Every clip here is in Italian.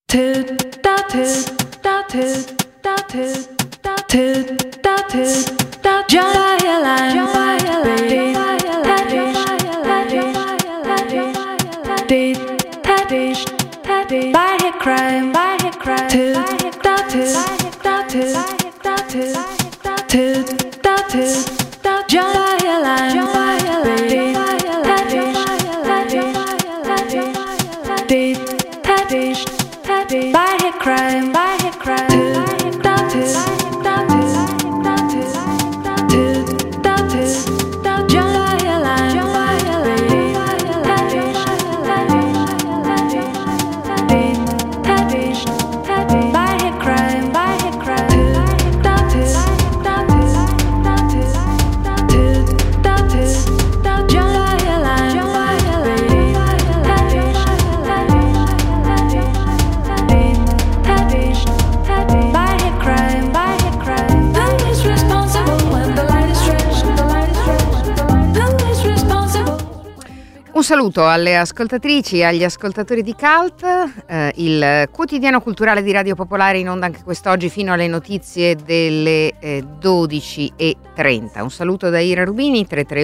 Un saluto alle ascoltatrici e agli ascoltatori di Cult, il quotidiano culturale di Radio Popolare in onda anche quest'oggi fino alle notizie delle 12:30. Un saluto da Ira Rubini,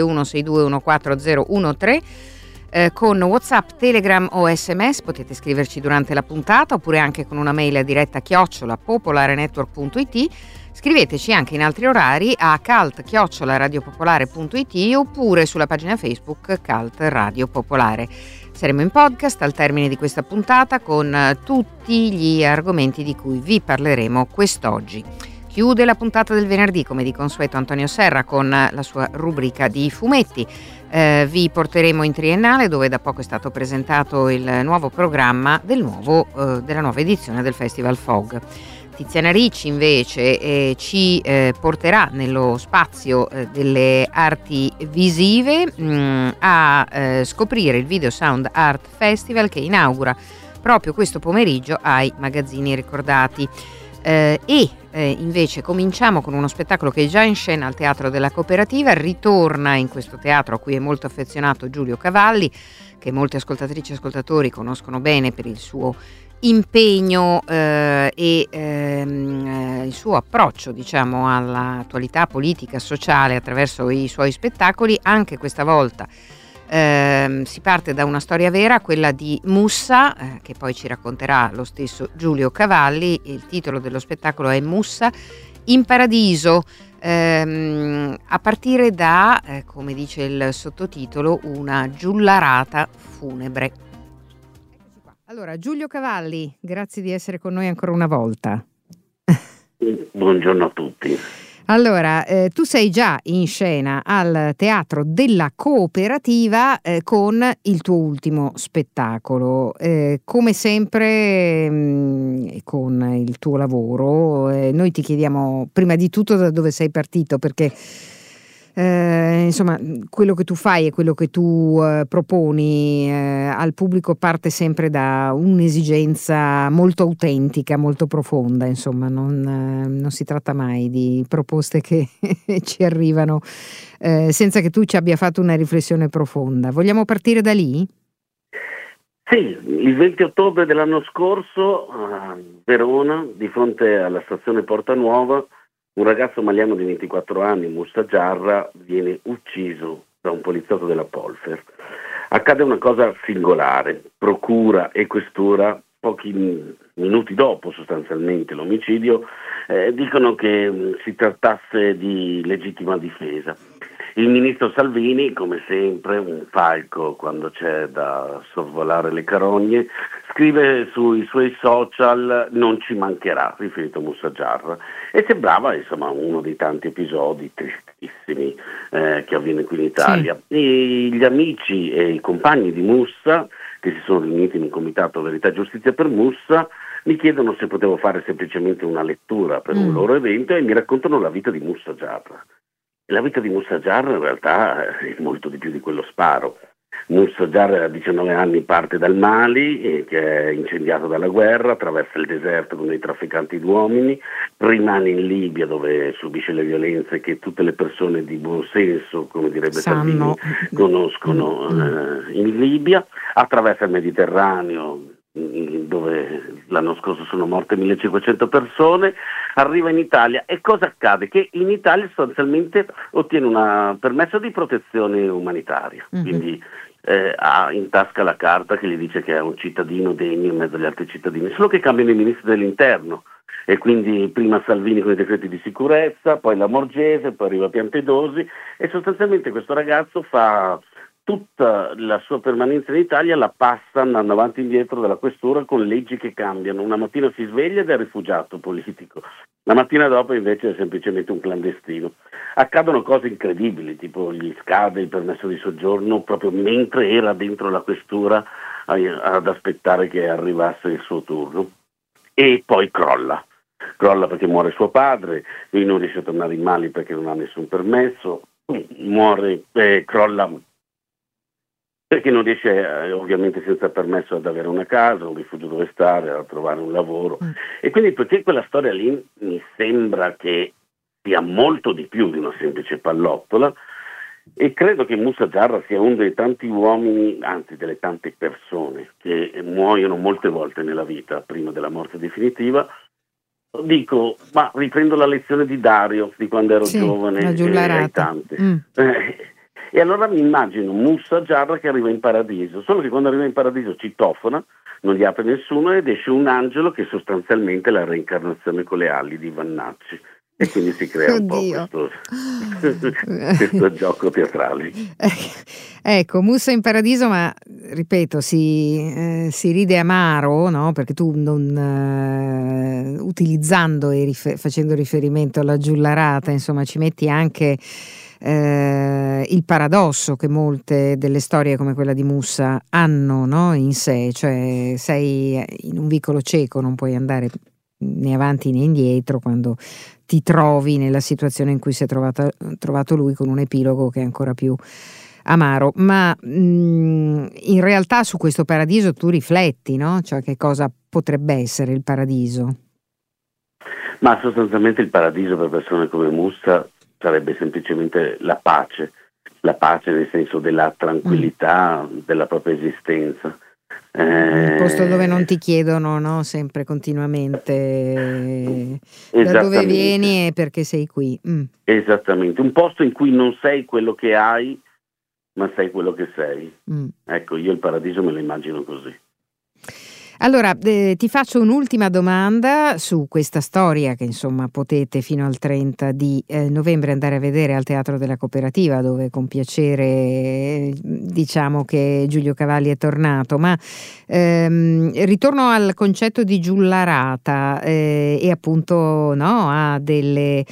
331-6214013, con WhatsApp, Telegram o SMS, potete scriverci durante la puntata oppure anche con una mail a diretta @popolarenetwork.it. Scriveteci anche in altri orari a cult@radiopopolare.it oppure sulla pagina Facebook Cult Radio Popolare. Saremo in podcast al termine di questa puntata con tutti gli argomenti di cui vi parleremo quest'oggi. Chiude la puntata del venerdì, come di consueto, Antonio Serra con la sua rubrica di fumetti. Vi porteremo in Triennale, dove da poco è stato presentato il nuovo programma della nuova edizione del Festival Fog. Tiziana Ricci invece ci porterà nello spazio delle arti visive a scoprire il Video Sound Art Festival che inaugura proprio questo pomeriggio ai Magazzini Ricordati. Invece cominciamo con uno spettacolo che è già in scena al Teatro della Cooperativa. Ritorna in questo teatro a cui è molto affezionato Giulio Cavalli, che molte ascoltatrici e ascoltatori conoscono bene per il suo impegno e il suo approccio, diciamo, all'attualità politica, sociale attraverso i suoi spettacoli. Anche questa volta si parte da una storia vera, quella di Mussa, che poi ci racconterà lo stesso Giulio Cavalli. Il titolo dello spettacolo è Mussa in Paradiso, a partire da, come dice il sottotitolo, una giullarata funebre. Allora, Giulio Cavalli, grazie di essere con noi ancora una volta. Buongiorno a tutti. Allora, tu sei già in scena al Teatro della Cooperativa con il tuo ultimo spettacolo. Come sempre con il tuo lavoro, noi ti chiediamo prima di tutto da dove sei partito, perché insomma quello che tu fai e quello che tu proponi al pubblico parte sempre da un'esigenza molto autentica, molto profonda. Insomma, non si tratta mai di proposte che ci arrivano senza che tu ci abbia fatto una riflessione profonda. Vogliamo partire da lì? Sì, il 20 ottobre dell'anno scorso a Verona, di fronte alla stazione Porta Nuova, un ragazzo maliano di 24 anni, Mussa Giarra, viene ucciso da un poliziotto della Polfer. Accade una cosa singolare: procura e questura, pochi minuti dopo sostanzialmente l'omicidio, dicono che si trattasse di legittima difesa. Il ministro Salvini, come sempre, un falco quando c'è da sorvolare le carogne, scrive sui suoi social "non ci mancherà", riferito a Mussa Giarra, e sembrava insomma uno dei tanti episodi tristissimi che avviene qui in Italia. Sì. E gli amici e i compagni di Mussa, che si sono riuniti in un comitato Verità e Giustizia per Mussa, mi chiedono se potevo fare semplicemente una lettura per un loro evento e mi raccontano la vita di Mussa Giarra. La vita di Mussa Giarra in realtà è molto di più di quello sparo. Mussa Giarra a 19 anni parte dal Mali, che è incendiato dalla guerra, attraversa il deserto con dei trafficanti di uomini, rimane in Libia dove subisce le violenze che tutte le persone di buon senso, come direbbe Salvini, conoscono in Libia, attraversa il Mediterraneo dove l'anno scorso sono morte 1500 persone, arriva in Italia e cosa accade? Che in Italia sostanzialmente ottiene un permesso di protezione umanitaria, quindi ha in tasca la carta che gli dice che è un cittadino degno in mezzo agli altri cittadini, solo che cambiano i ministri dell'interno e quindi prima Salvini con i decreti di sicurezza, poi la Morgese, poi arriva Piantedosi e sostanzialmente questo ragazzo fa tutta la sua permanenza in Italia, la passa andando avanti e indietro dalla questura con leggi che cambiano. Una mattina si sveglia ed è rifugiato politico, la mattina dopo invece è semplicemente un clandestino. Accadono cose incredibili, tipo gli scade il permesso di soggiorno proprio mentre era dentro la questura ad aspettare che arrivasse il suo turno e poi crolla perché muore suo padre, lui non riesce a tornare in Mali perché non ha nessun permesso, crolla perché non riesce ovviamente senza permesso ad avere una casa, un rifugio dove stare, a trovare un lavoro. E quindi perché quella storia lì mi sembra che sia molto di più di una semplice pallottola e credo che Moussa Jarrah sia uno dei tanti uomini, anzi delle tante persone che muoiono molte volte nella vita prima della morte definitiva. Dico, ma riprendo la lezione di Dario di quando ero giovane ai tanti. E allora mi immagino Moussa Jarrah che arriva in paradiso, solo che quando arriva in paradiso citofona, non gli apre nessuno ed esce un angelo che sostanzialmente è la reincarnazione con le ali di Vannacci. E quindi si crea un po' questo gioco teatrale. Ecco, Moussa in paradiso, ma ripeto, si ride amaro, no? Perché tu non utilizzando e facendo riferimento alla giullarata, insomma, ci metti anche il paradosso che molte delle storie come quella di Moussa hanno, no? In sé, cioè sei in un vicolo cieco, non puoi andare né avanti né indietro quando ti trovi nella situazione in cui si è trovato lui, con un epilogo che è ancora più amaro. Ma in realtà su questo paradiso tu rifletti, no? Cioè che cosa potrebbe essere il paradiso? Ma sostanzialmente il paradiso per persone come Moussa sarebbe semplicemente la pace nel senso della tranquillità della propria esistenza. Un posto dove non ti chiedono, no? Sempre continuamente da dove vieni e perché sei qui. Esattamente, un posto in cui non sei quello che hai, ma sei quello che sei. Ecco, io il paradiso me lo immagino così. Allora, ti faccio un'ultima domanda su questa storia che insomma potete fino al 30 di novembre andare a vedere al Teatro della Cooperativa, dove con piacere diciamo che Giulio Cavalli è tornato, ma ritorno al concetto di giullarata e appunto no, a delle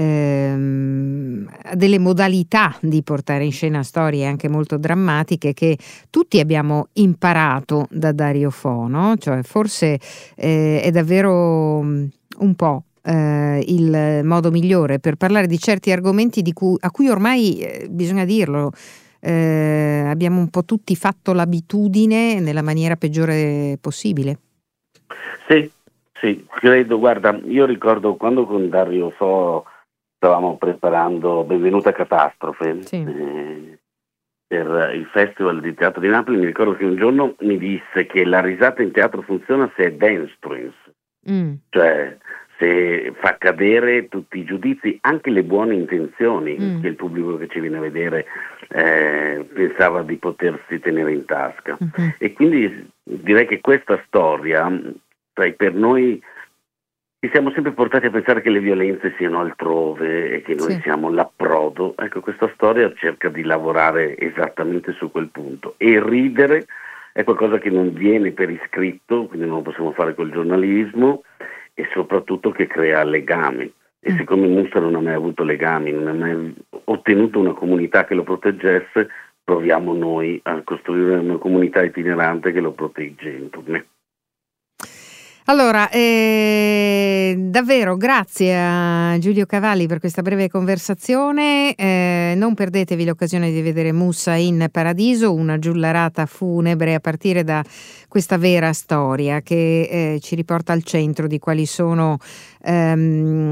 modalità di portare in scena storie anche molto drammatiche che tutti abbiamo imparato da Dario Fo, no? Cioè forse è davvero un po' il modo migliore per parlare di certi argomenti a cui ormai bisogna dirlo, abbiamo un po' tutti fatto l'abitudine nella maniera peggiore possibile. Sì, credo, guarda, io ricordo quando con Dario Fo stavamo preparando Benvenuta Catastrofe, per il Festival di Teatro di Napoli, mi ricordo che un giorno mi disse che la risata in teatro funziona se è dance prince, cioè se fa cadere tutti i giudizi, anche le buone intenzioni che il pubblico che ci viene a vedere pensava di potersi tenere in tasca. E quindi direi che questa storia, per noi ci siamo sempre portati a pensare che le violenze siano altrove e che noi siamo l'approdo. Ecco, questa storia cerca di lavorare esattamente su quel punto. E ridere è qualcosa che non viene per iscritto, quindi non lo possiamo fare col giornalismo, e soprattutto che crea legami. E siccome Moussa non ha mai avuto legami, non ha mai ottenuto una comunità che lo proteggesse, proviamo noi a costruire una comunità itinerante che lo protegge intorno. Allora, davvero grazie a Giulio Cavalli per questa breve conversazione. Non perdetevi l'occasione di vedere Moussa in Paradiso, una giullarata funebre a partire da questa vera storia che ci riporta al centro di quali sono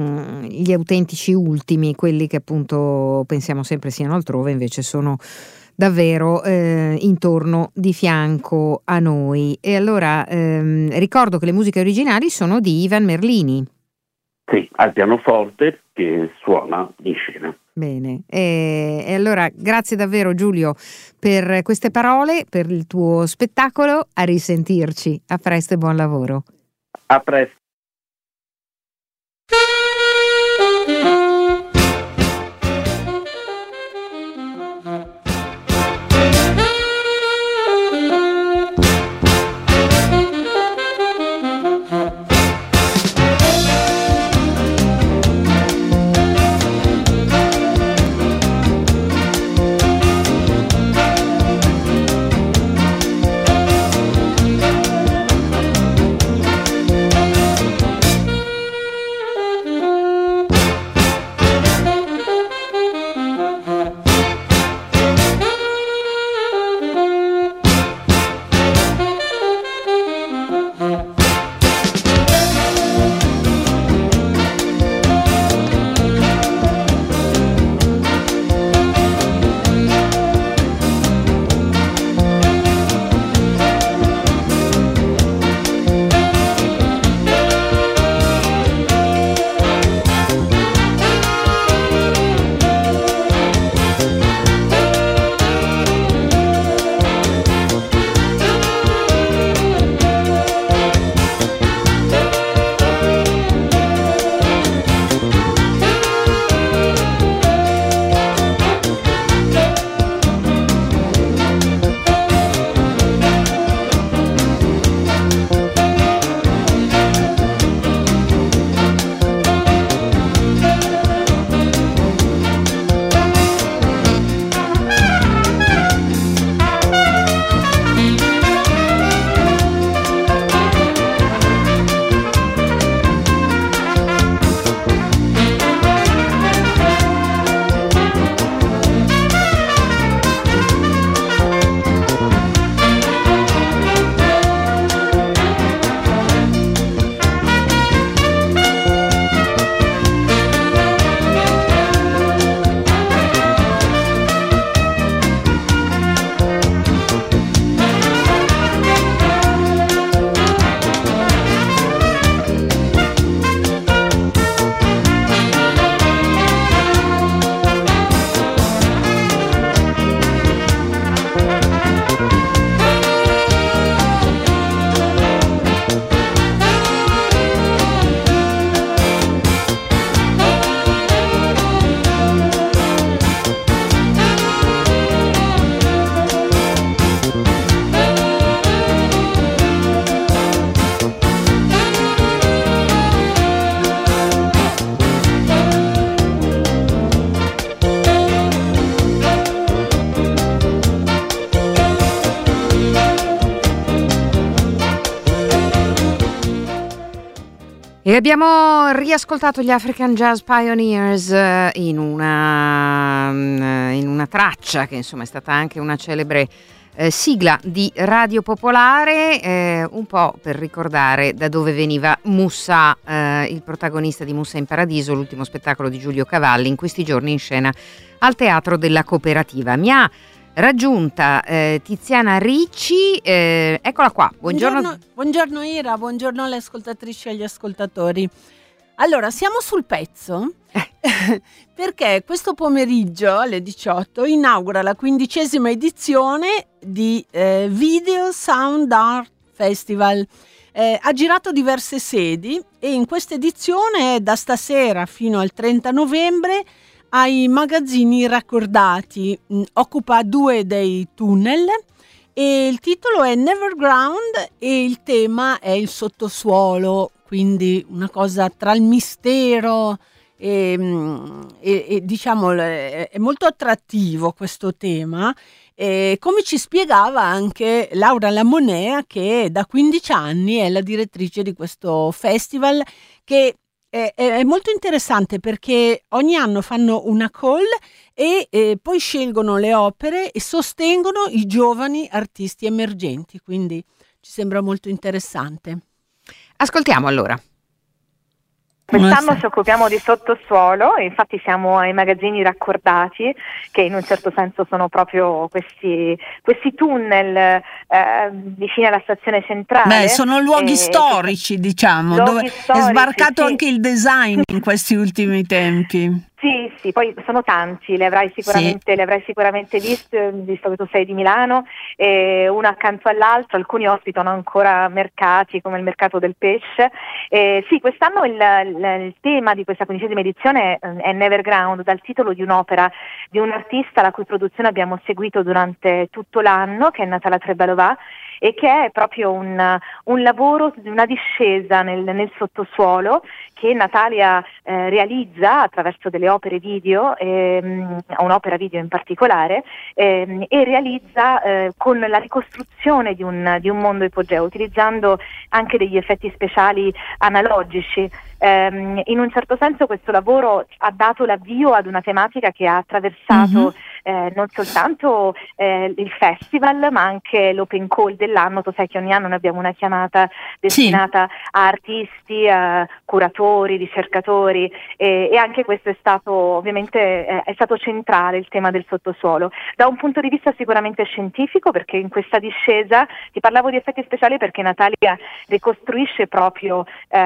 gli autentici ultimi, quelli che appunto pensiamo sempre siano altrove, invece sono davvero intorno di fianco a noi. E allora ricordo che le musiche originali sono di Ivan Merlini. Sì, al pianoforte che suona in scena. Bene, e allora grazie davvero Giulio per queste parole, per il tuo spettacolo, a risentirci, a presto e buon lavoro. A presto. E abbiamo riascoltato gli African Jazz Pioneers in una traccia che insomma è stata anche una celebre sigla di Radio Popolare, un po' per ricordare da dove veniva Moussa, il protagonista di Moussa in Paradiso, l'ultimo spettacolo di Giulio Cavalli, in questi giorni in scena al Teatro della Cooperativa. Mi ha raggiunta Tiziana Ricci, eccola qua, buongiorno. Buongiorno Ira, buongiorno alle ascoltatrici e agli ascoltatori. Allora, siamo sul pezzo perché questo pomeriggio alle 18 inaugura la 15ª edizione di Video Sound Art Festival. Ha girato diverse sedi e in questa edizione da stasera fino al 30 novembre ai magazzini raccordati, occupa 2 dei tunnel e il titolo è Neverground e il tema è il sottosuolo, quindi una cosa tra il mistero e diciamo è molto attrattivo questo tema, come ci spiegava anche Laura Lamonea, che da 15 anni è la direttrice di questo festival, che è molto interessante perché ogni anno fanno una call e poi scelgono le opere e sostengono i giovani artisti emergenti, quindi ci sembra molto interessante. Ascoltiamo allora. Quest'anno ci occupiamo di sottosuolo e infatti siamo ai magazzini raccordati, che in un certo senso sono proprio questi tunnel vicini alla stazione centrale. Sono luoghi storici, diciamo, dove è sbarcato anche il design in questi ultimi tempi. Sì, poi sono tanti, le avrai sicuramente visto che tu sei di Milano, uno accanto all'altro, alcuni ospitano ancora mercati come il mercato del pesce. Sì, quest'anno il tema di questa 15ª edizione è Neverground, dal titolo di un'opera di un artista la cui produzione abbiamo seguito durante tutto l'anno, che è Natala Trebalova, e che è proprio un lavoro di una discesa nel sottosuolo che Natalia realizza attraverso delle opere video, un'opera video in particolare, e realizza con la ricostruzione di un mondo ipogeo, utilizzando anche degli effetti speciali analogici. In un certo senso questo lavoro ha dato l'avvio ad una tematica che ha attraversato non soltanto il festival, ma anche l'open call dell'anno. Tu sai che ogni anno noi abbiamo una chiamata destinata a artisti, a curatori, ricercatori, e anche questo è stato ovviamente è stato centrale, il tema del sottosuolo, da un punto di vista sicuramente scientifico, perché in questa discesa ti parlavo di effetti speciali perché Natalia ricostruisce proprio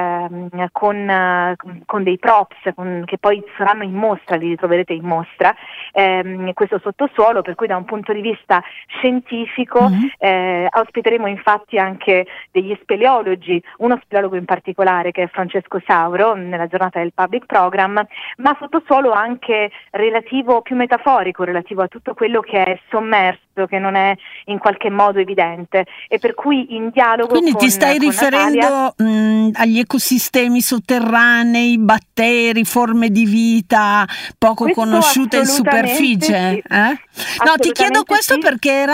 con dei props che poi saranno in mostra, li troverete in mostra, questo sottosuolo, per cui da un punto di vista scientifico ospiteremo infatti anche degli speleologi, uno speleologo in particolare che è Francesco Sauro nella giornata del Public Program, ma sottosuolo anche relativo, più metaforico, relativo a tutto quello che è sommerso, che non è in qualche modo evidente, e per cui in dialogo quindi ti stai riferendo agli ecosistemi sotterranei, batteri, forme di vita poco conosciute in superficie? No, ti chiedo questo perché era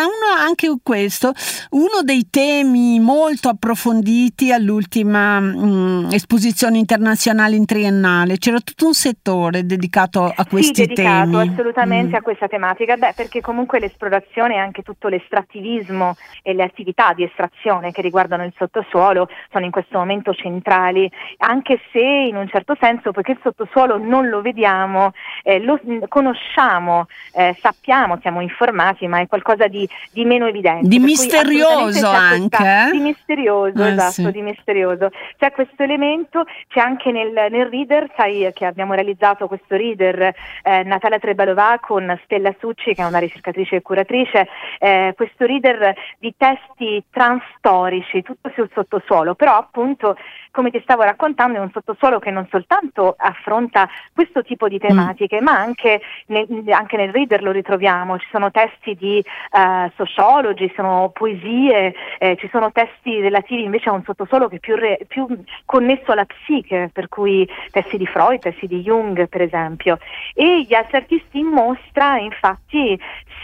uno dei temi molto approfonditi all'ultima esposizione internazionale in triennale. C'era tutto un settore dedicato a questi temi. Assolutamente a questa tematica, perché comunque l'esplorazione e anche tutto l'estrattivismo e le attività di estrazione che riguardano il sottosuolo sono in questo momento centrali, anche se in un certo senso, poiché il sottosuolo non lo vediamo, lo conosciamo, sappiamo, siamo informati, ma è qualcosa di meno evidente. Di misterioso anche. Di misterioso, esatto, di misterioso. C'è questo elemento, c'è anche nel reader, sai che abbiamo realizzato questo reader Natala Trebalova con Stella Succi, che è una ricercatrice e curatrice, questo reader di testi transtorici, tutto sul sottosuolo, però appunto, come ti stavo raccontando, è un sottosuolo che non soltanto affronta questo tipo di tematiche, ma anche nel reader lo ritroviamo. Ci sono testi di sociologi, sono poesie, ci sono testi relativi invece a un sottosuolo che è più connesso alla psiche, per cui testi di Freud, testi di Jung per esempio, e gli altri artisti in mostra infatti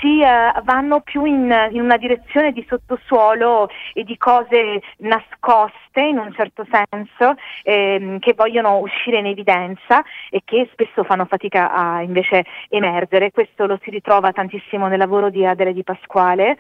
vanno più in una direzione di sottosuolo e di cose nascoste in un certo senso, che vogliono uscire in evidenza e che spesso fanno fatica a invece emergere. Questo lo si ritrova tantissimo nel lavoro di Adele Di Pasquale,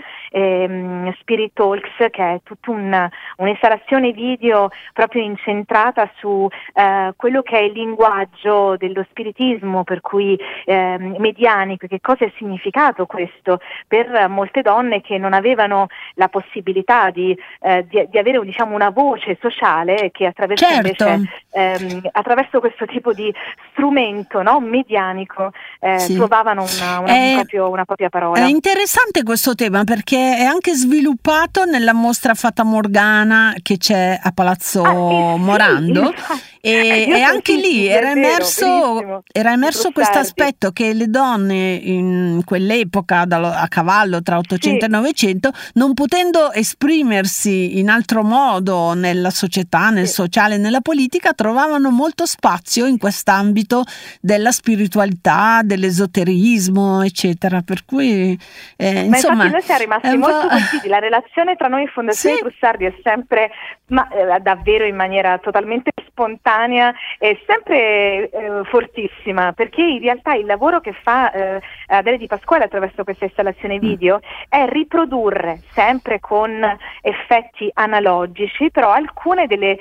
Spirit Talks, che è tutta un'installazione video proprio incentrata su quello che è il linguaggio dello spiritismo, per cui medianico, che cosa è significato questo per molte donne che non avevano la possibilità di avere una voce sociale, che attraverso invece attraverso questo tipo di strumento, no, medianico trovavano una propria parola. È interessante questo tema perché è anche sviluppato nella mostra Fata Morgana che c'è a Palazzo Morando. E anche lì era emerso questo aspetto che le donne in quell'epoca, a cavallo tra 800 e 900, non potendo esprimersi in altro modo nella società, nel sociale, nella politica, trovavano molto spazio in quest'ambito della spiritualità, dell'esoterismo, eccetera. Per cui insomma, infatti noi siamo rimasti molto colpiti. La relazione tra noi in Fondazione Trussardi è sempre davvero in maniera totalmente spontanea e sempre fortissima, perché in realtà il lavoro che fa Adele Di Pasquale attraverso questa installazione video è riprodurre sempre con effetti analogici, però alcune delle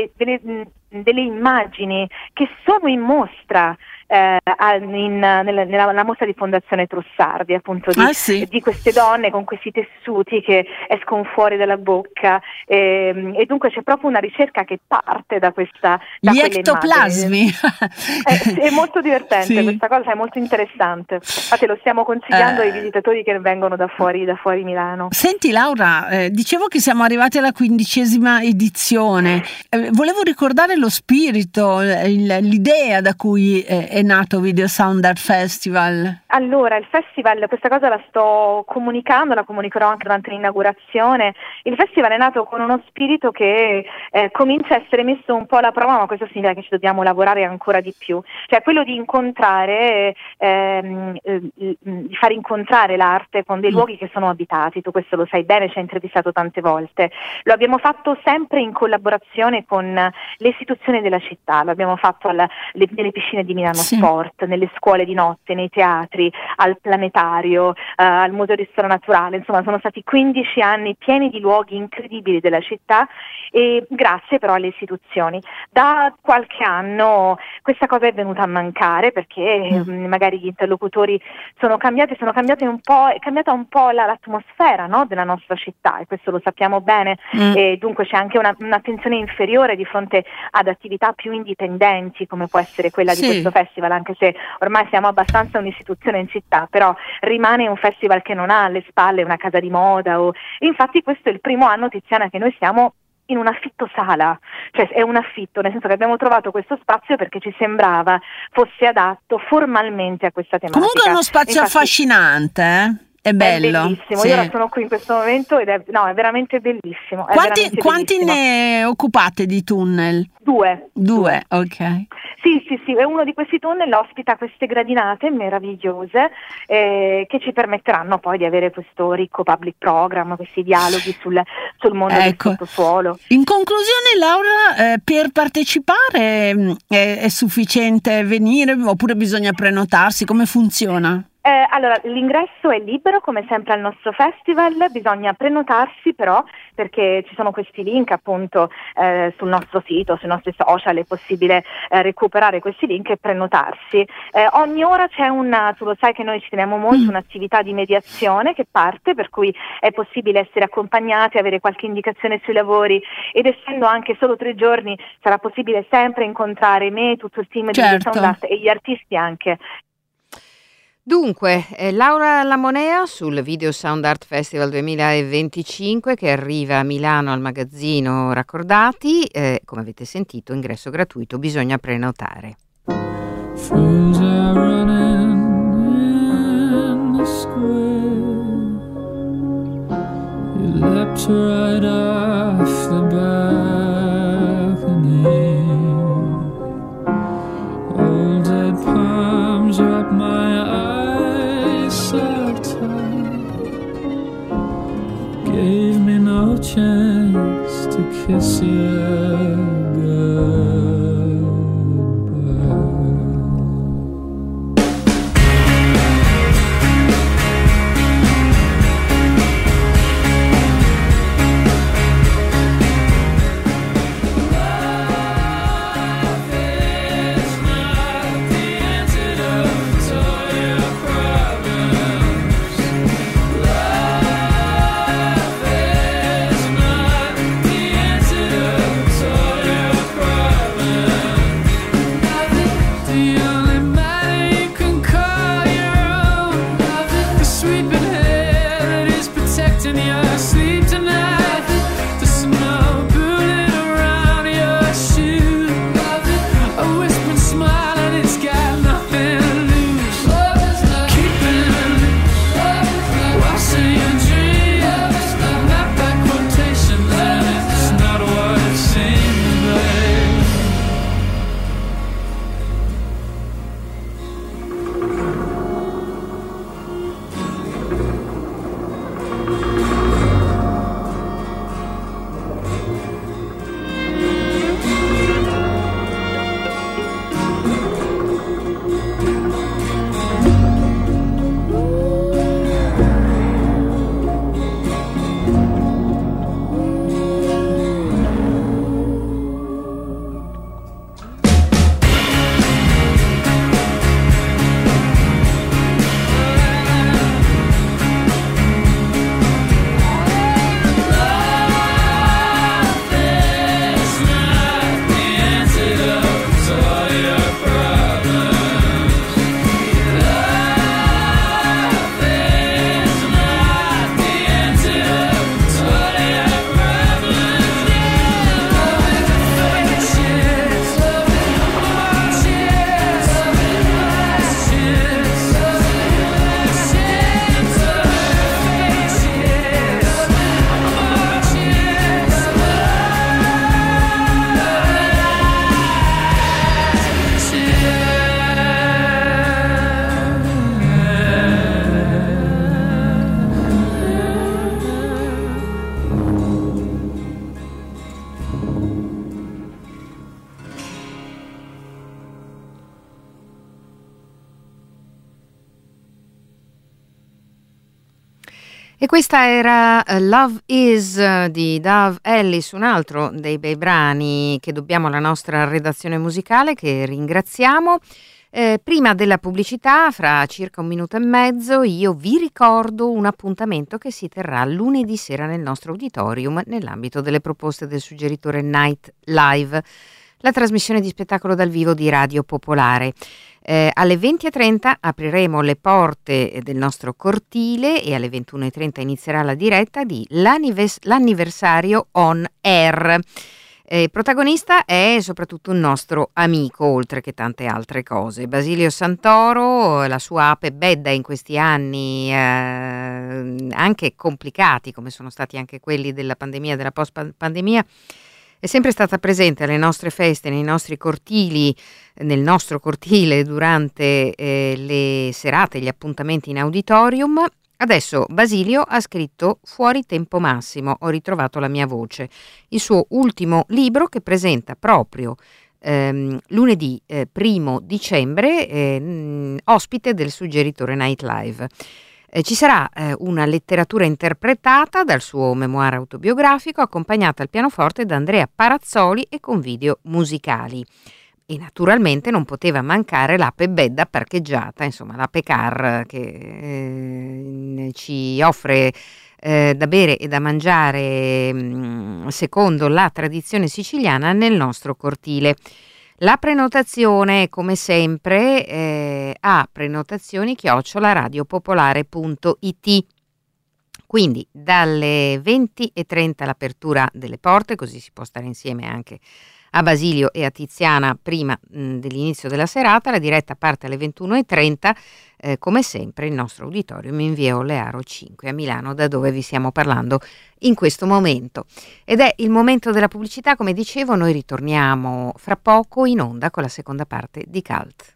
immagini che sono in mostra nella mostra di Fondazione Trussardi, appunto di queste donne con questi tessuti che escono fuori dalla bocca, e dunque c'è proprio una ricerca che parte da gli ectoplasmi. È molto divertente, questa cosa è molto interessante, infatti lo stiamo consigliando ai visitatori che vengono da fuori Milano. Senti Laura, dicevo che siamo arrivati alla 15ª edizione, volevo ricordare lo spirito, l'idea da cui è nato Video Sound Art Festival. Allora, il festival, questa cosa la sto comunicando, la comunicherò anche durante l'inaugurazione. Il festival è nato con uno spirito che comincia a essere messo un po' alla prova, ma questo significa che ci dobbiamo lavorare ancora di più. Cioè quello di incontrare, di far incontrare l'arte con dei luoghi che sono abitati. Tu questo lo sai bene, ci hai intervistato tante volte. Lo abbiamo fatto sempre in collaborazione con le istituzioni della città, lo abbiamo fatto nelle piscine di Milano Sport, nelle scuole di notte, nei teatri, al planetario, al Museo di Storia Naturale, insomma sono stati 15 anni pieni di luoghi incredibili della città, e grazie però alle istituzioni. Da qualche anno questa cosa è venuta a mancare perché magari gli interlocutori sono cambiati un po', è cambiata un po' l'atmosfera, no, della nostra città, e questo lo sappiamo bene, e dunque c'è anche un'attenzione inferiore di fronte ad attività più indipendenti come può essere quella di questo festival, anche se ormai siamo abbastanza un'istituzione in città, però rimane un festival che non ha alle spalle una casa di moda infatti questo è il primo anno, Tiziana, che noi siamo in un affitto sala, cioè è un affitto, nel senso che abbiamo trovato questo spazio perché ci sembrava fosse adatto formalmente a questa tematica. Comunque è uno spazio affascinante, È bello. È bellissimo, io ora sono qui in questo momento ed è veramente bellissimo. Quanti ne occupate di tunnel? Due, ok. Sì, e uno di questi tunnel ospita queste gradinate meravigliose che ci permetteranno poi di avere questo ricco public program, questi dialoghi sul mondo del sottosuolo. In conclusione, Laura, per partecipare è sufficiente venire oppure bisogna prenotarsi? Come funziona? Allora, l'ingresso è libero come sempre al nostro festival, bisogna prenotarsi però perché ci sono questi link appunto sul nostro sito, sui nostri social, è possibile recuperare questi link e prenotarsi. Ogni ora c'è tu lo sai che noi ci teniamo molto, un'attività di mediazione che parte, per cui è possibile essere accompagnati, avere qualche indicazione sui lavori, ed essendo anche solo 3 giorni sarà possibile sempre incontrare me, tutto il team di Sound Art e gli artisti anche. Dunque, Laura Lamonea sul Video Sound Art Festival 2025 che arriva a Milano al magazzino Raccordati, come avete sentito, ingresso gratuito, bisogna prenotare. Friends are running in the square. You leapt right off the balcony. Old dead palms wrap my eyes so tight. Gave me no chance to kiss you goodbye. E questa era Love Is di Dove Ellis, un altro dei bei brani che dobbiamo alla nostra redazione musicale, che ringraziamo. Prima della pubblicità, fra circa 1 minuto e mezzo, io vi ricordo un appuntamento che si terrà lunedì sera nel nostro auditorium nell'ambito delle proposte del suggeritore Night Live, la trasmissione di spettacolo dal vivo di Radio Popolare. Alle 20:30 apriremo le porte del nostro cortile e alle 21:30 inizierà la diretta di l'anniversario on air. Protagonista è soprattutto un nostro amico, oltre che tante altre cose. Basilio Santoro, la sua ape bedda in questi anni anche complicati, come sono stati anche quelli della pandemia, della post-pandemia, è sempre stata presente alle nostre feste, nei nostri cortili, nel nostro cortile durante le serate, gli appuntamenti in auditorium. Adesso Basilio ha scritto Fuori tempo massimo, ho ritrovato la mia voce, il suo ultimo libro che presenta proprio lunedì 1 dicembre, ospite del suggeritore Night Live. Ci sarà una letteratura interpretata dal suo memoir autobiografico, accompagnata al pianoforte da Andrea Parazzoli e con video musicali. E naturalmente non poteva mancare l'ape bedda parcheggiata, insomma l'ape car che ci offre da bere e da mangiare secondo la tradizione siciliana nel nostro cortile. La prenotazione, come sempre, a prenotazioni@radiopopolare.it. Quindi dalle 20:30 l'apertura delle porte, così si può stare insieme anche a Basilio e a Tiziana prima dell'inizio della serata. La diretta parte alle 21:30, come sempre il nostro auditorium in via Olearo 5 a Milano, da dove vi stiamo parlando in questo momento. Ed è il momento della pubblicità, come dicevo. Noi ritorniamo fra poco in onda con la seconda parte di Cult.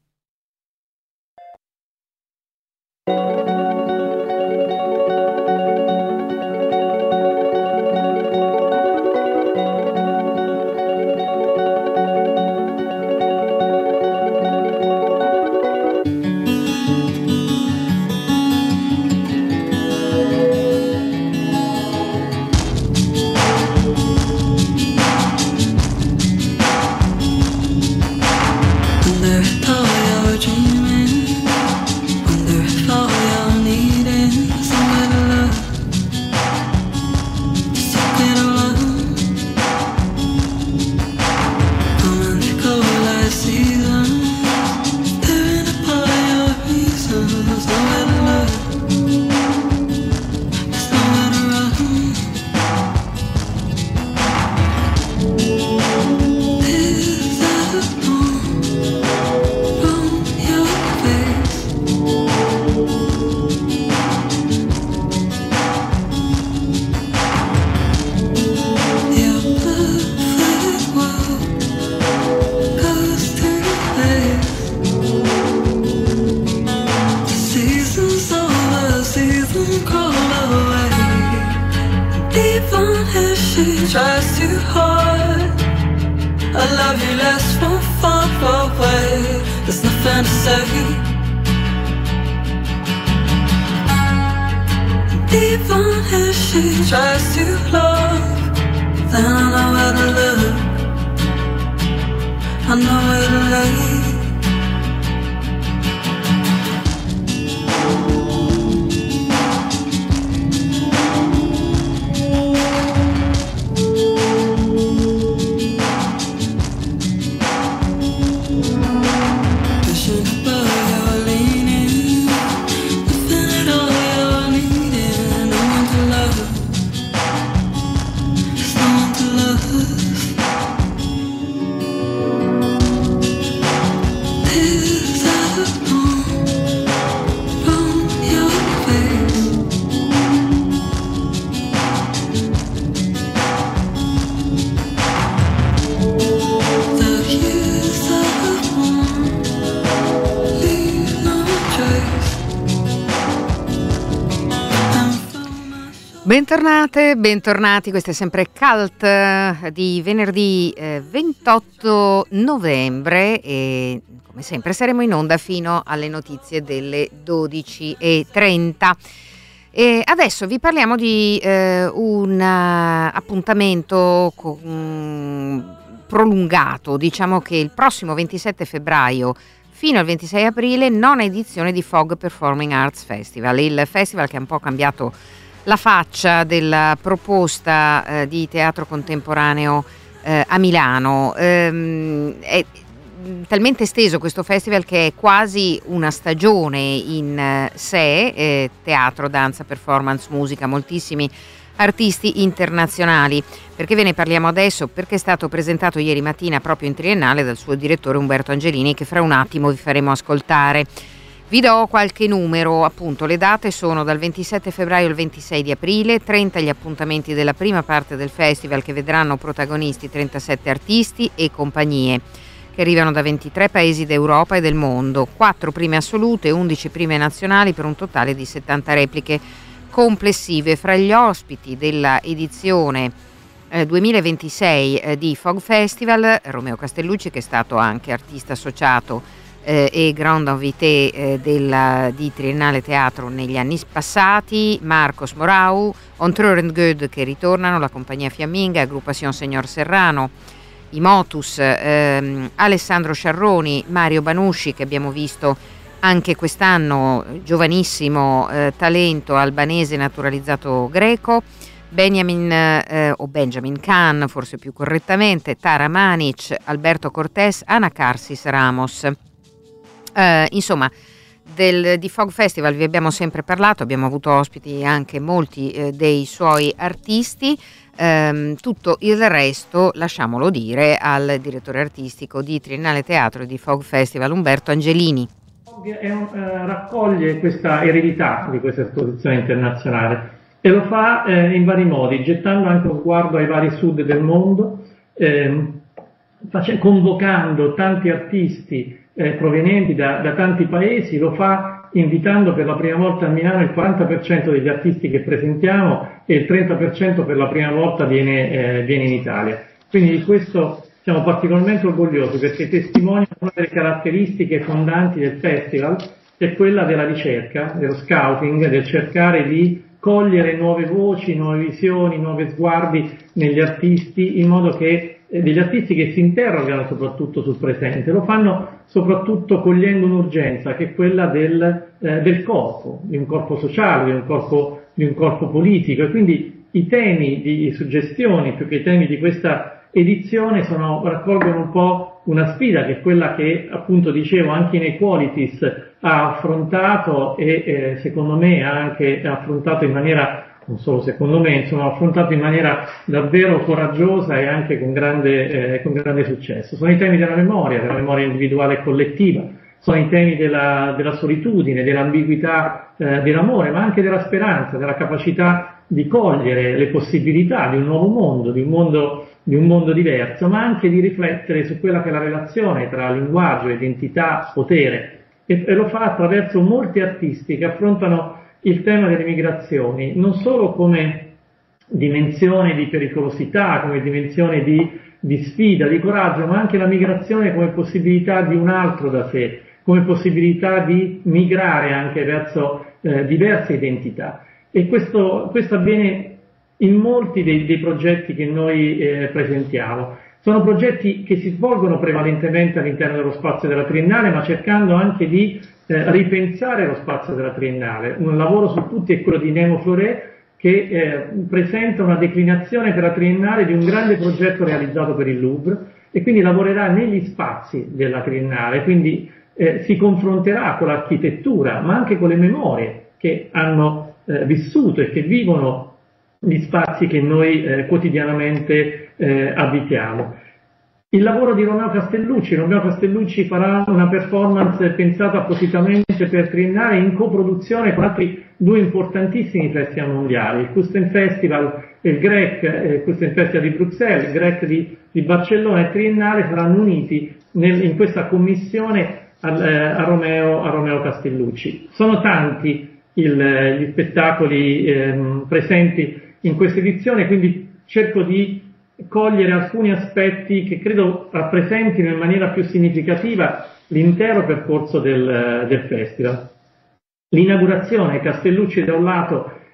Bentornate, bentornati, questo è sempre Cult di venerdì 28 novembre e come sempre saremo in onda fino alle notizie delle 12:30. E adesso vi parliamo di un appuntamento prolungato, diciamo che il prossimo 27 febbraio fino al 26 aprile, nona edizione di Fog Performing Arts Festival, il festival che ha un po' cambiato la faccia della proposta di teatro contemporaneo a Milano. È talmente esteso questo festival che è quasi una stagione in sé, teatro, danza, performance, musica, moltissimi artisti internazionali. Perché ve ne parliamo adesso? Perché è stato presentato ieri mattina proprio in Triennale dal suo direttore Umberto Angelini, che fra un attimo vi faremo ascoltare. Vi do qualche numero, appunto le date sono dal 27 febbraio al 26 di aprile, 30 gli appuntamenti della prima parte del festival che vedranno protagonisti 37 artisti e compagnie che arrivano da 23 paesi d'Europa e del mondo, 4 prime assolute e 11 prime nazionali per un totale di 70 repliche complessive. Fra gli ospiti della edizione 2026 di Fog Festival, Romeo Castellucci, che è stato anche artista associato e grand invité di Triennale Teatro negli anni passati, Marcos Morau, On Treur and Good che ritornano, la compagnia fiamminga, Agrupación Señor Serrano, i Motus, Alessandro Sciarroni, Mario Banusci che abbiamo visto anche quest'anno, giovanissimo talento albanese naturalizzato greco, Benjamin Khan, forse più correttamente, Tara Manic, Alberto Cortés, Ana Carsis Ramos. Insomma, di Fog Festival vi abbiamo sempre parlato, abbiamo avuto ospiti anche molti dei suoi artisti. Tutto il resto lasciamolo dire al direttore artistico di Triennale Teatro e di Fog Festival, Umberto Angelini. Raccoglie questa eredità di questa esposizione internazionale e lo fa in vari modi, gettando anche uno sguardo ai vari sud del mondo, convocando tanti artisti provenienti da tanti paesi. Lo fa invitando per la prima volta a Milano il 40% degli artisti che presentiamo e il 30% per la prima volta viene in Italia. Quindi di questo siamo particolarmente orgogliosi, perché testimonia una delle caratteristiche fondanti del festival, che è quella della ricerca, dello scouting, del cercare di cogliere nuove voci, nuove visioni, nuovi sguardi negli artisti, in modo che degli artisti che si interrogano soprattutto sul presente, lo fanno soprattutto cogliendo un'urgenza che è quella del corpo, di un corpo sociale, di un corpo politico, e quindi i temi di suggestioni più che i temi di questa edizione raccolgono un po' una sfida, che è quella che appunto dicevo anche in Equalities ha affrontato e secondo me ha anche affrontato in maniera, non solo secondo me, insomma, ha affrontato in maniera davvero coraggiosa e anche con grande successo. Sono i temi della memoria individuale e collettiva, sono i temi della solitudine, dell'ambiguità dell'amore, ma anche della speranza, della capacità di cogliere le possibilità di un nuovo mondo, di un mondo diverso, ma anche di riflettere su quella che è la relazione tra linguaggio, identità, potere, e lo fa attraverso molti artisti che affrontano il tema delle migrazioni, non solo come dimensione di pericolosità, come dimensione di sfida, di coraggio, ma anche la migrazione come possibilità di un altro da sé, come possibilità di migrare anche verso diverse identità. E questo avviene in molti dei progetti che noi presentiamo. Sono progetti che si svolgono prevalentemente all'interno dello spazio della Triennale, ma cercando anche di ripensare lo spazio della Triennale. Un lavoro su tutti è quello di Nemo Floré, che presenta una declinazione per la Triennale di un grande progetto realizzato per il Louvre, e quindi lavorerà negli spazi della Triennale, quindi si confronterà con l'architettura, ma anche con le memorie che hanno vissuto e che vivono gli spazi che noi quotidianamente abitiamo. Il lavoro di Romeo Castellucci farà una performance pensata appositamente per Triennale in coproduzione con altri due importantissimi festival mondiali, il Kusten Festival e il GREC, il Kusten Festival di Bruxelles, il GREC di Barcellona e Triennale saranno uniti in questa commissione a Romeo Castellucci. Sono tanti gli spettacoli presenti in questa edizione, quindi cerco di cogliere alcuni aspetti che credo rappresentino in maniera più significativa l'intero percorso del festival. L'inaugurazione, Castellucci da un lato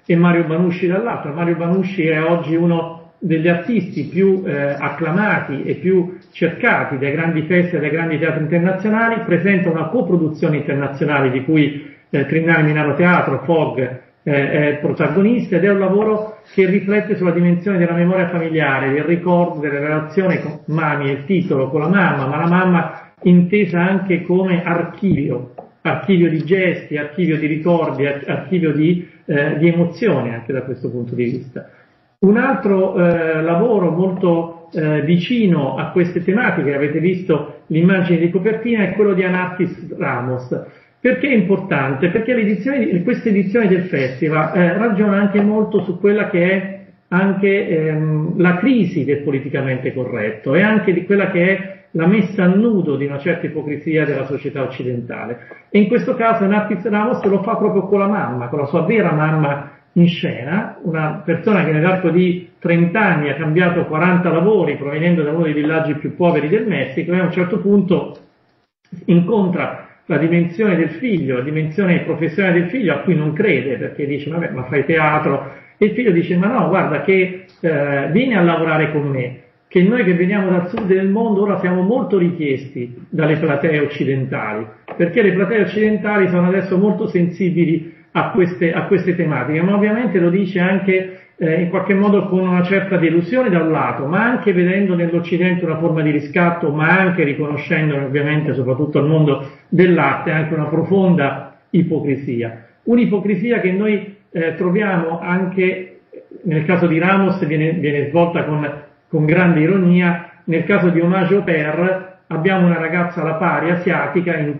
e Mario Banusci dall'altro. Mario Banusci è oggi uno degli artisti più acclamati e più cercati dai grandi festival, dai grandi teatri internazionali, presenta una coproduzione internazionale di cui Triennale Milano Teatro, FOG, è protagonista, ed è un lavoro che riflette sulla dimensione della memoria familiare, del ricordo, della relazione con Mami, il titolo, con la mamma, ma la mamma intesa anche come archivio di gesti, archivio di ricordi, archivio di emozioni anche da questo punto di vista. Un altro lavoro molto vicino a queste tematiche, avete visto l'immagine di copertina, è quello di Anartis Ramos. Perché è importante? Perché questa edizione del festival ragiona anche molto su quella che è anche la crisi del politicamente corretto e anche di quella che è la messa a nudo di una certa ipocrisia della società occidentale. E in questo caso Anartis Ramos lo fa proprio con la mamma, con la sua vera mamma in scena, una persona che nell'arco di 30 anni ha cambiato 40 lavori provenendo da uno dei villaggi più poveri del Messico, e a un certo punto incontra la dimensione del figlio, la dimensione professionale del figlio, a cui non crede, perché dice vabbè, ma fai teatro, e il figlio dice ma no, guarda che vieni a lavorare con me, che noi che veniamo dal sud del mondo ora siamo molto richiesti dalle platee occidentali, perché le platee occidentali sono adesso molto sensibili a queste tematiche, ma ovviamente lo dice anche in qualche modo con una certa delusione da un lato, ma anche vedendo nell'Occidente una forma di riscatto, ma anche riconoscendo ovviamente, soprattutto al mondo dell'arte, anche una profonda ipocrisia. Un'ipocrisia che noi troviamo anche nel caso di Ramos, viene svolta con grande ironia. Nel caso di Hommage au Père abbiamo una ragazza alla pari asiatica in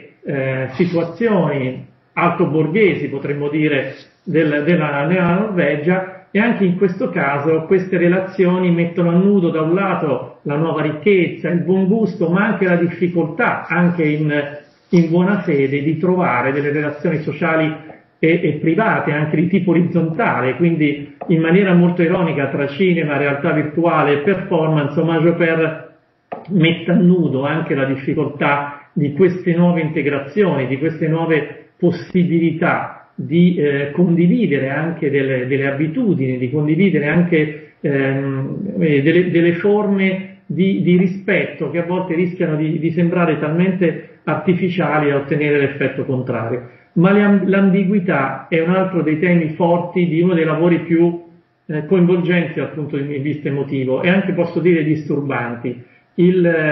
3 situazioni altoborghesi, potremmo dire, della Norvegia, e anche in questo caso queste relazioni mettono a nudo da un lato la nuova ricchezza, il buon gusto, ma anche la difficoltà, anche in buona fede, di trovare delle relazioni sociali e private, anche di tipo orizzontale, quindi in maniera molto ironica tra cinema, realtà virtuale e performance. Hommage au Père mette a nudo anche la difficoltà di queste nuove integrazioni, di queste nuove possibilità di condividere anche delle abitudini, di condividere anche delle forme di rispetto che a volte rischiano di sembrare talmente artificiali da ottenere l'effetto contrario. Ma l'ambiguità è un altro dei temi forti di uno dei lavori più coinvolgenti dal punto di vista emotivo e anche, posso dire, disturbanti. I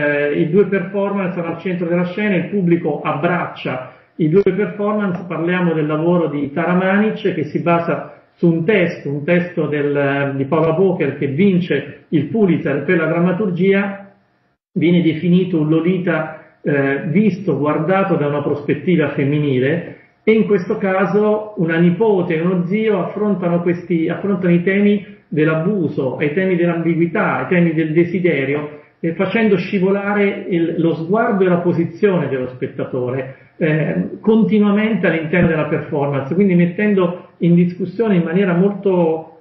2 performance sono al centro della scena, il pubblico abbraccia i 2 performance. Parliamo del lavoro di Tara Manic, che si basa su un testo di Paula Boker, che vince il Pulitzer per la drammaturgia. Viene definito un Lolita visto, guardato da una prospettiva femminile, e in questo caso una nipote e uno zio affrontano i temi dell'abuso, i temi dell'ambiguità, i temi del desiderio, facendo scivolare lo sguardo e la posizione dello spettatore continuamente all'interno della performance, quindi mettendo in discussione in maniera molto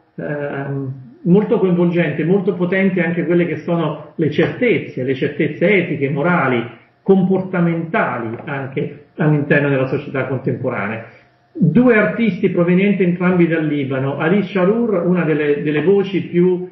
coinvolgente, molto potente anche quelle che sono le certezze etiche, morali, comportamentali anche all'interno della società contemporanea. 2 artisti provenienti entrambi dal Libano, Ali Sharour, una delle voci più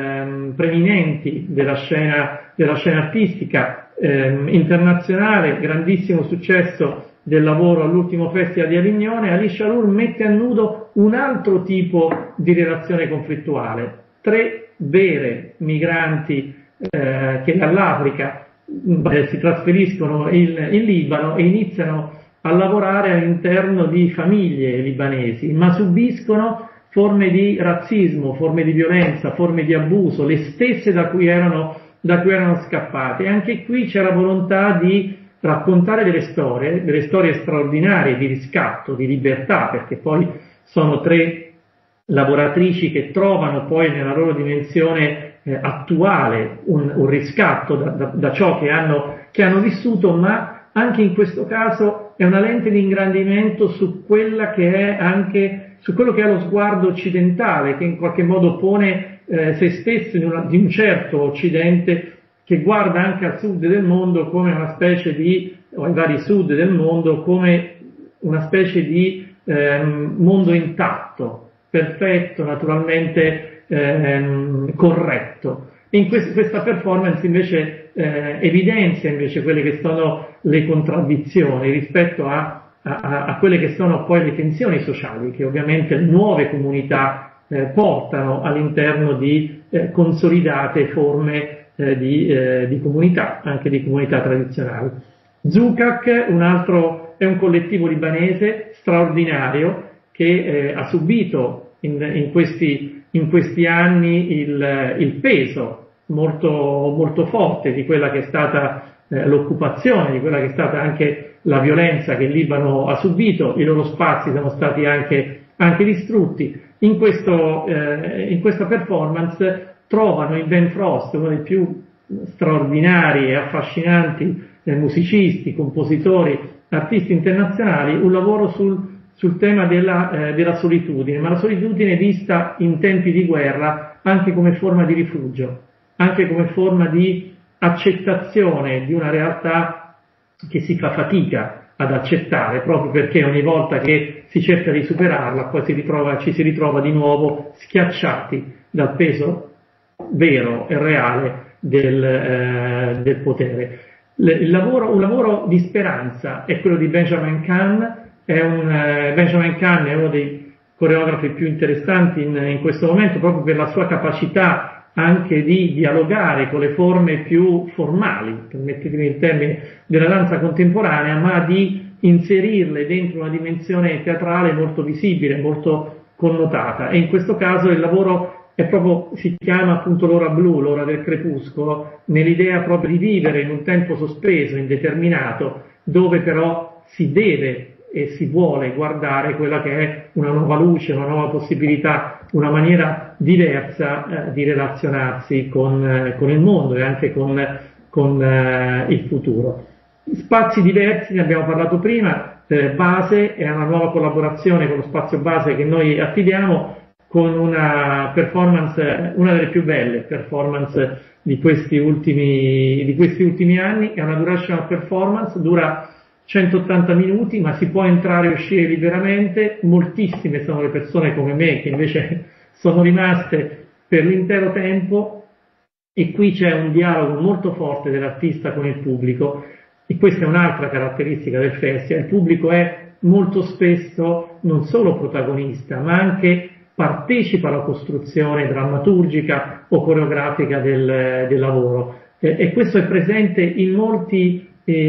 preminenti della scena artistica internazionale, grandissimo successo del lavoro all'ultimo Festival di Avignone. Ali Sharour mette a nudo un altro tipo di relazione conflittuale. 3 vere migranti che dall'Africa si trasferiscono in Libano e iniziano a lavorare all'interno di famiglie libanesi, ma subiscono forme di razzismo, forme di violenza, forme di abuso, le stesse da cui erano scappate. E anche qui c'è la volontà di raccontare delle storie straordinarie di riscatto, di libertà, perché poi sono 3 lavoratrici che trovano poi nella loro dimensione attuale un riscatto da ciò che hanno vissuto, ma anche in questo caso è una lente di ingrandimento su quello che è lo sguardo occidentale, che in qualche modo pone se stesso di un certo Occidente che guarda anche al sud del mondo come una specie o ai vari sud del mondo come una specie di mondo intatto, perfetto, naturalmente corretto. In questa performance invece evidenzia invece quelle che sono le contraddizioni rispetto a quelle che sono poi le tensioni sociali che ovviamente nuove comunità portano all'interno di consolidate forme di comunità, anche di comunità tradizionali. Zukak, è un collettivo libanese straordinario che ha subito in questi anni il peso molto forte di quella che è stata l'occupazione, di quella che è stata anche la violenza che il Libano ha subito. I loro spazi sono stati anche distrutti. In questa performance trovano in Ben Frost, uno dei più straordinari e affascinanti musicisti, compositori, artisti internazionali, un lavoro sul tema della solitudine, ma la solitudine vista in tempi di guerra anche come forma di rifugio, anche come forma di accettazione di una realtà che si fa fatica ad accettare, proprio perché ogni volta che si cerca di superarla poi ci si ritrova di nuovo schiacciati dal peso vero e reale del potere. Un lavoro di speranza è quello di Benjamin Kahn. Benjamin Kahn è uno dei coreografi più interessanti in questo momento, proprio per la sua capacità anche di dialogare con le forme più formali, permettetemi il termine, della danza contemporanea, ma di inserirle dentro una dimensione teatrale molto visibile, molto connotata. E in questo caso il lavoro si chiama appunto l'ora blu, l'ora del crepuscolo, nell'idea proprio di vivere in un tempo sospeso, indeterminato, dove però si deve e si vuole guardare quella che è una nuova luce, una nuova possibilità, una maniera diversa di relazionarsi con il mondo e anche con il futuro. Spazi diversi, ne abbiamo parlato prima, Base è una nuova collaborazione con lo spazio Base che noi attiviamo, con una performance, una delle più belle performance di questi ultimi anni. È una durational performance, dura 180 minuti, ma si può entrare e uscire liberamente. Moltissime sono le persone come me che invece sono rimaste per l'intero tempo, e qui c'è un dialogo molto forte dell'artista con il pubblico, e questa è un'altra caratteristica del festival. Il pubblico è molto spesso non solo protagonista, ma anche partecipa alla costruzione drammaturgica o coreografica del lavoro, e questo è presente in molti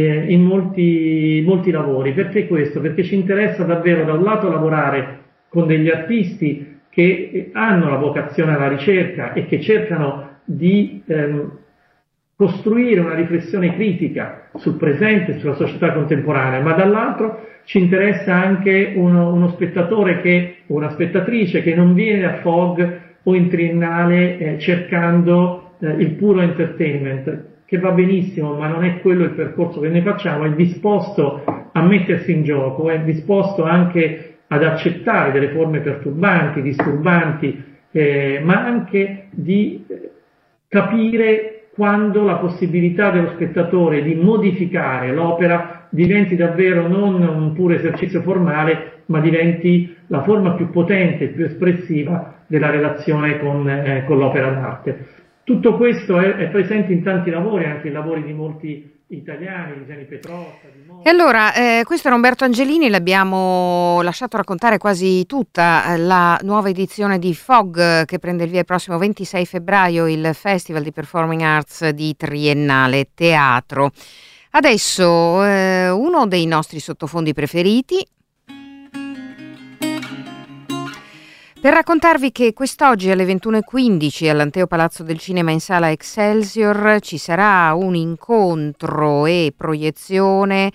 lavori. Perché questo? Perché ci interessa davvero da un lato lavorare con degli artisti che hanno la vocazione alla ricerca e che cercano di costruire una riflessione critica sul presente e sulla società contemporanea, ma dall'altro ci interessa anche uno spettatore o una spettatrice che non viene a FOG o in triennale cercando il puro entertainment, che va benissimo, ma non è quello il percorso che noi facciamo. È disposto a mettersi in gioco, è disposto anche ad accettare delle forme perturbanti, disturbanti, ma anche di capire quando la possibilità dello spettatore di modificare l'opera diventi davvero non un puro esercizio formale, ma diventi la forma più potente, più espressiva della relazione con l'opera d'arte. Tutto questo è presente in tanti lavori, anche in lavori di molti italiani, di Gianni Petrotta. E allora, questo era Umberto Angelini, l'abbiamo lasciato raccontare quasi tutta la nuova edizione di FOG che prende il via il prossimo 26 febbraio, il Festival di Performing Arts di Triennale Teatro. Adesso uno dei nostri sottofondi preferiti, per raccontarvi che quest'oggi alle 21:15 all'Anteo Palazzo del Cinema in Sala Excelsior ci sarà un incontro e proiezione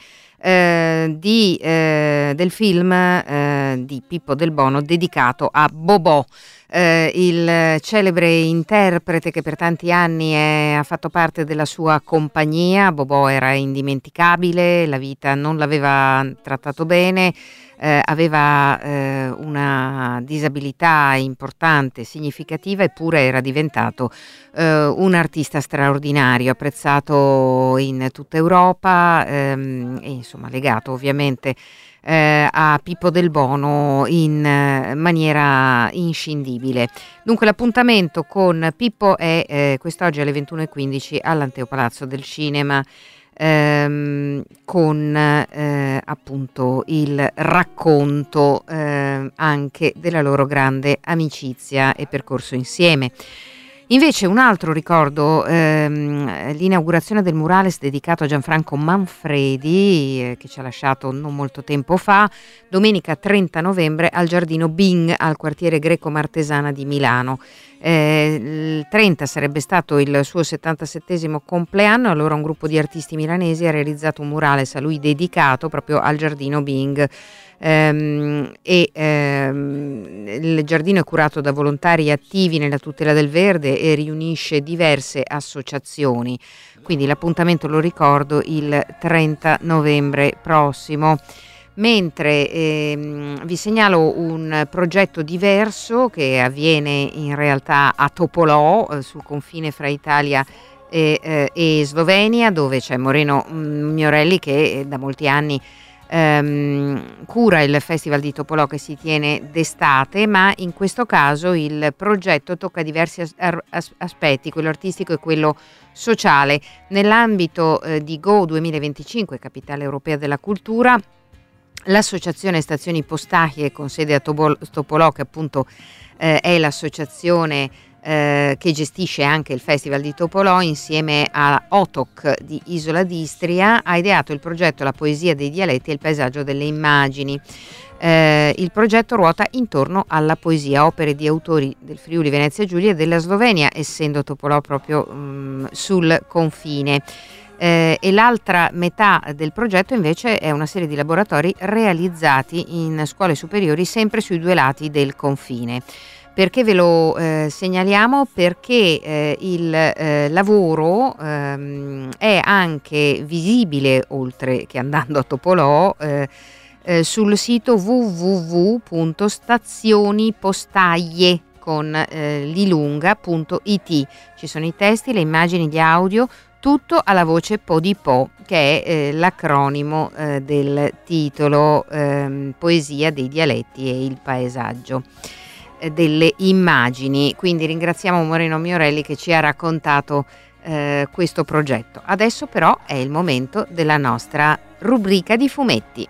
del film di Pippo Del Bono dedicato a Bobò, il celebre interprete che per tanti anni ha fatto parte della sua compagnia. Bobò era indimenticabile, la vita non l'aveva trattato bene, aveva una disabilità importante, significativa, eppure era diventato un artista straordinario, apprezzato in tutta Europa e insomma legato ovviamente a Pippo del Bono in maniera inscindibile. Dunque l'appuntamento con Pippo è quest'oggi alle 21:15 all'Anteo Palazzo del Cinema, con appunto il racconto anche della loro grande amicizia e percorso insieme. Invece un altro ricordo, l'inaugurazione del murales dedicato a Gianfranco Manfredi, che ci ha lasciato non molto tempo fa, domenica 30 novembre al Giardino Bing, al quartiere Greco-Martesana di Milano. Il 30 sarebbe stato il suo 77esimo compleanno, allora un gruppo di artisti milanesi ha realizzato un murales a lui dedicato proprio al Giardino Bing. Il giardino è curato da volontari attivi nella tutela del verde e riunisce diverse associazioni, quindi l'appuntamento, lo ricordo, il 30 novembre prossimo. Mentre vi segnalo un progetto diverso che avviene in realtà a Topolò, sul confine fra Italia e Slovenia, dove c'è Moreno Miorelli che da molti anni cura il Festival di Topolò che si tiene d'estate, ma in questo caso il progetto tocca diversi aspetti, quello artistico e quello sociale. Nell'ambito di Go 2025, Capitale Europea della Cultura, l'associazione Stazioni Postacchie con sede a Topolò, che appunto è l'associazione che gestisce anche il Festival di Topolò, insieme a Otok di Isola d'Istria, ha ideato il progetto La poesia dei dialetti e il paesaggio delle immagini. Il progetto ruota intorno alla poesia, opere di autori del Friuli Venezia Giulia e della Slovenia, essendo Topolò proprio sul confine. E l'altra metà del progetto invece è una serie di laboratori realizzati in scuole superiori sempre sui due lati del confine. Perché ve lo segnaliamo? Perché il lavoro è anche visibile, oltre che andando a Topolò, sul sito www.stazionipostajie con l'ilunga.it. Ci sono i testi, le immagini, gli audio, tutto alla voce Po, che è l'acronimo del titolo Poesia dei dialetti e il paesaggio delle immagini. Quindi ringraziamo Moreno Miorelli che ci ha raccontato questo progetto. Adesso però è il momento della nostra rubrica di fumetti.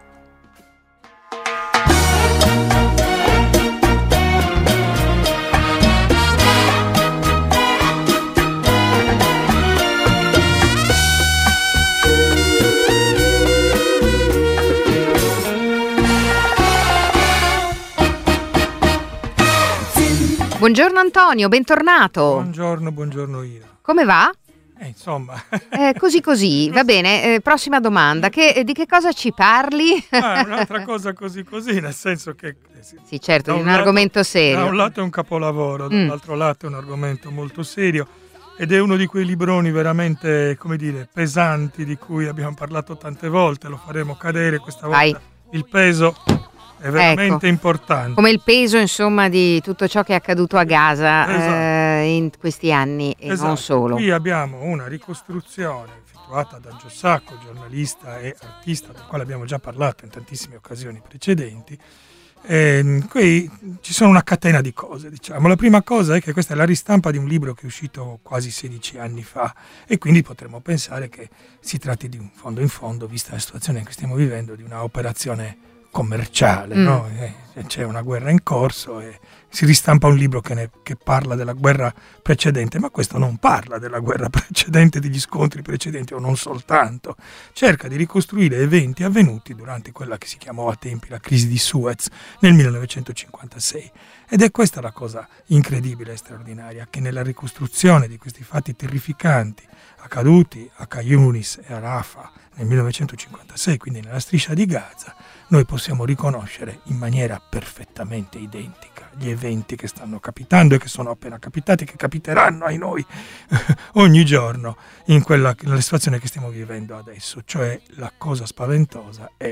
Buongiorno Antonio, bentornato. Buongiorno Ira. Come va? Insomma. Così, va bene. Prossima domanda. Di che cosa ci parli? Un'altra cosa così, nel senso che... Sì, certo, di un argomento serio. Da un lato è un capolavoro, dall'altro lato è un argomento molto serio ed è uno di quei libroni veramente, come dire, pesanti, di cui abbiamo parlato tante volte, lo faremo cadere questa volta. Vai. Il peso è veramente importante. Come il peso, insomma, di tutto ciò che è accaduto a Gaza in questi anni e non solo. Qui abbiamo una ricostruzione effettuata da Gio Sacco, giornalista e artista, del quale abbiamo già parlato in tantissime occasioni precedenti. Qui ci sono una catena di cose, diciamo. La prima cosa è che questa è la ristampa di un libro che è uscito quasi 16 anni fa e quindi potremmo pensare che si tratti di un fondo in fondo, vista la situazione che stiamo vivendo, di una operazione commerciale, no? C'è una guerra in corso e si ristampa un libro che parla della guerra precedente, ma questo non parla della guerra precedente, degli scontri precedenti, o non soltanto. Cerca di ricostruire eventi avvenuti durante quella che si chiamò a tempi la crisi di Suez nel 1956. Ed è questa la cosa incredibile e straordinaria, che nella ricostruzione di questi fatti terrificanti accaduti a Khan Yunis e a Rafah nel 1956, quindi nella striscia di Gaza, noi possiamo riconoscere in maniera perfettamente identica gli eventi che stanno capitando e che sono appena capitati, che capiteranno ai noi ogni giorno nella situazione che stiamo vivendo adesso. Cioè la cosa spaventosa è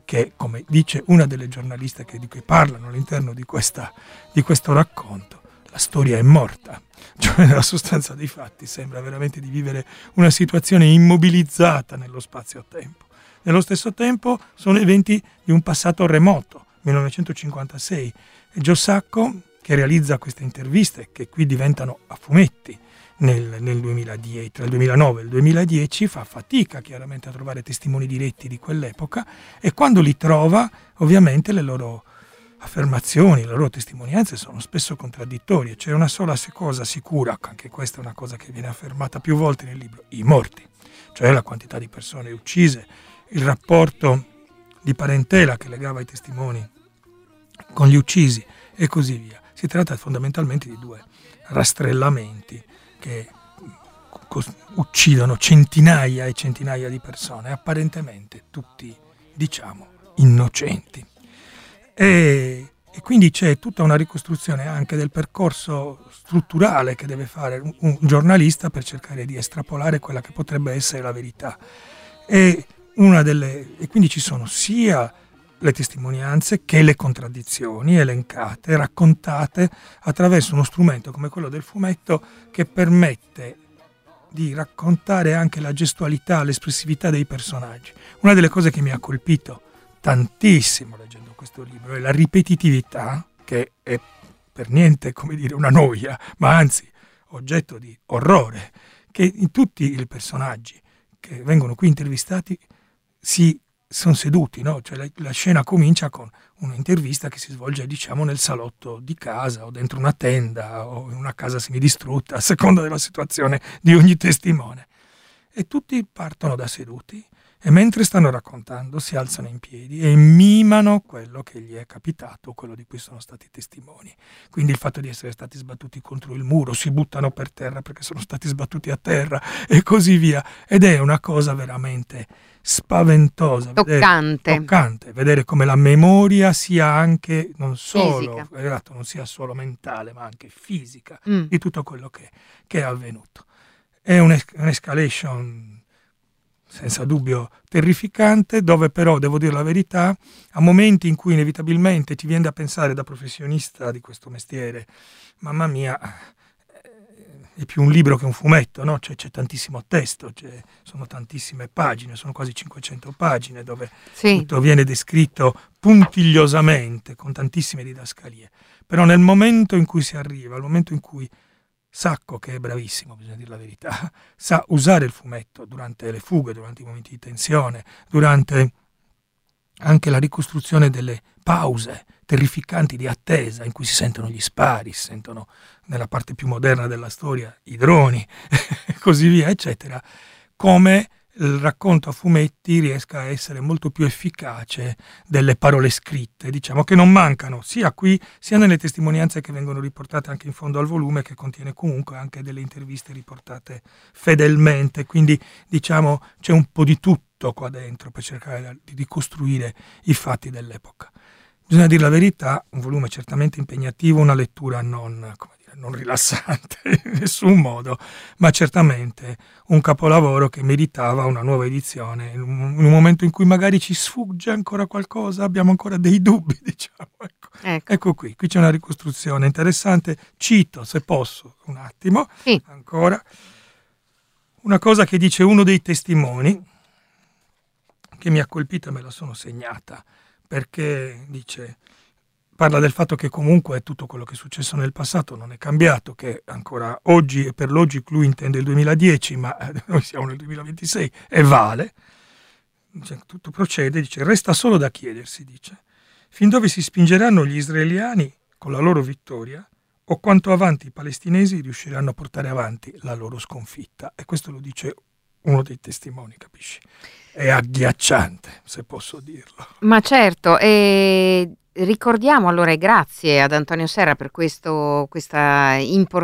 che, come dice una delle giornaliste di cui parlano all'interno di questo racconto, la storia è morta. Cioè, nella sostanza dei fatti sembra veramente di vivere una situazione immobilizzata nello spazio-tempo. Nello stesso tempo sono eventi di un passato remoto, 1956, e Joe Sacco, che realizza queste interviste che qui diventano a fumetti nel 2010, tra il 2009 e il 2010, fa fatica chiaramente a trovare testimoni diretti di quell'epoca, e quando li trova ovviamente le loro affermazioni, le loro testimonianze sono spesso contraddittorie. C'è una sola cosa sicura, anche questa è una cosa che viene affermata più volte nel libro: i morti, cioè la quantità di persone uccise, il rapporto di parentela che legava i testimoni con gli uccisi e così via. Si tratta fondamentalmente di due rastrellamenti che uccidono centinaia e centinaia di persone, apparentemente tutti, diciamo, innocenti. E quindi c'è tutta una ricostruzione anche del percorso strutturale che deve fare un giornalista per cercare di estrapolare quella che potrebbe essere la verità. E quindi ci sono sia le testimonianze che le contraddizioni elencate, raccontate attraverso uno strumento come quello del fumetto, che permette di raccontare anche la gestualità, l'espressività dei personaggi. Una delle cose che mi ha colpito tantissimo leggendo questo libro è la ripetitività, che è per niente, come dire, una noia, ma anzi oggetto di orrore, che in tutti i personaggi che vengono qui intervistati sono seduti, no? Cioè la scena comincia con un'intervista che si svolge, diciamo, nel salotto di casa o dentro una tenda o in una casa semidistrutta, a seconda della situazione di ogni testimone. E tutti partono da seduti e mentre stanno raccontando si alzano in piedi e mimano quello che gli è capitato, quello di cui sono stati testimoni. Quindi il fatto di essere stati sbattuti contro il muro, si buttano per terra perché sono stati sbattuti a terra e così via. Ed è una cosa veramente spaventosa, toccante, vedere come la memoria sia anche non solo, esatto, non sia solo mentale, ma anche fisica di tutto quello che è avvenuto. È un'escalation senza dubbio terrificante, dove però, devo dire la verità, a momenti in cui inevitabilmente ti viene da pensare, da professionista di questo mestiere, mamma mia, è più un libro che un fumetto, no? C'è tantissimo testo, sono tantissime pagine, sono quasi 500 pagine, dove tutto viene descritto puntigliosamente, con tantissime didascalie. Però nel momento in cui si arriva, al momento in cui Sacco, che è bravissimo, bisogna dire la verità, sa usare il fumetto durante le fughe, durante i momenti di tensione, durante anche la ricostruzione delle pause terrificanti di attesa in cui si sentono gli spari, si sentono nella parte più moderna della storia i droni e così via, eccetera, come il racconto a fumetti riesca a essere molto più efficace delle parole scritte, diciamo, che non mancano sia qui sia nelle testimonianze che vengono riportate anche in fondo al volume, che contiene comunque anche delle interviste riportate fedelmente, quindi diciamo c'è un po' di tutto qua dentro per cercare di ricostruire i fatti dell'epoca. Bisogna dire la verità, un volume certamente impegnativo, una lettura non rilassante in nessun modo, ma certamente un capolavoro che meritava una nuova edizione in un momento in cui magari ci sfugge ancora qualcosa, abbiamo ancora dei dubbi, diciamo. Ecco qui c'è una ricostruzione interessante. Cito, se posso, un attimo, ancora, una cosa che dice uno dei testimoni, che mi ha colpito e me la sono segnata, perché parla del fatto che comunque tutto quello che è successo nel passato non è cambiato, che ancora oggi, e per l'oggi lui intende il 2010, ma noi siamo nel 2026 e vale, tutto procede, resta solo da chiedersi, fin dove si spingeranno gli israeliani con la loro vittoria o quanto avanti i palestinesi riusciranno a portare avanti la loro sconfitta. E questo lo dice uno dei testimoni, capisci? È agghiacciante, se posso dirlo. Ma certo, ricordiamo allora, e grazie ad Antonio Serra per questa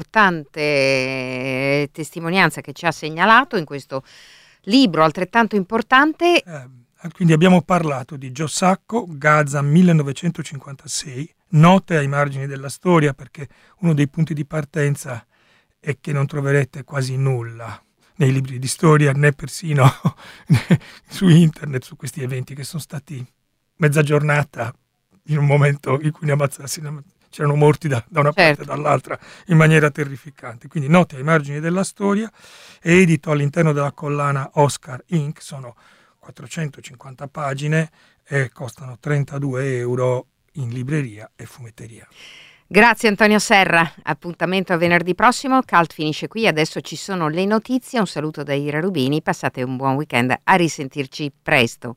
importante testimonianza che ci ha segnalato in questo libro altrettanto importante. Quindi abbiamo parlato di Joe Sacco, Gaza 1956, note ai margini della storia, perché uno dei punti di partenza è che non troverete quasi nulla nei libri di storia, né persino su internet, su questi eventi che sono stati mezza giornata in un momento in cui c'erano morti da una parte e dall'altra in maniera terrificante. Quindi Note ai margini della storia è edito all'interno della collana Oscar Inc. Sono 450 pagine e costano 32 euro in libreria e fumetteria. Grazie Antonio Serra, appuntamento a venerdì prossimo. Cult finisce qui, adesso ci sono le notizie. Un saluto da Ira Rubini, passate un buon weekend, a risentirci presto.